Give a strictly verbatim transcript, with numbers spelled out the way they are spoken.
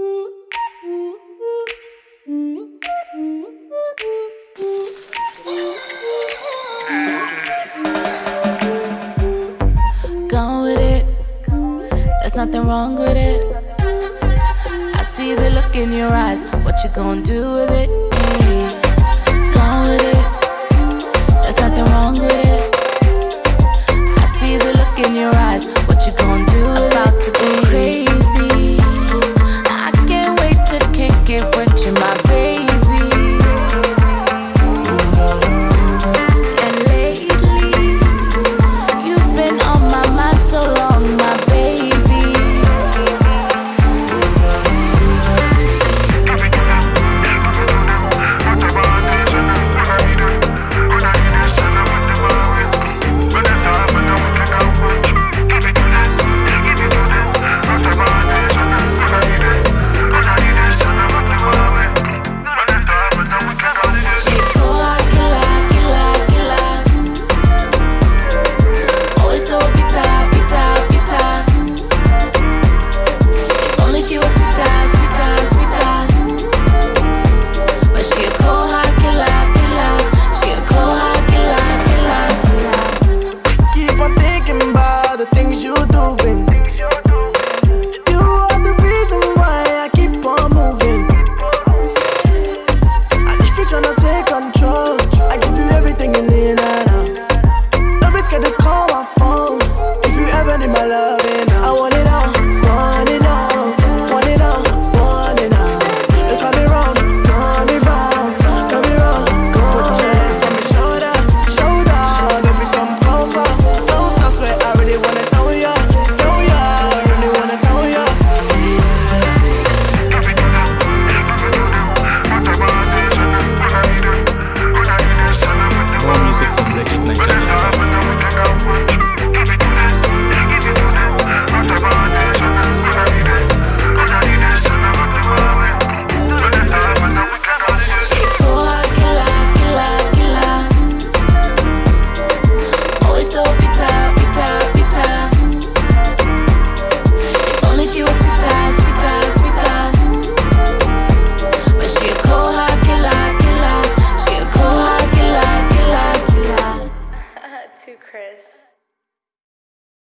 Gone with it, there's nothing wrong with it. I see the look in your eyes, what you gonna do with it? Gone with it, there's nothing wrong with it.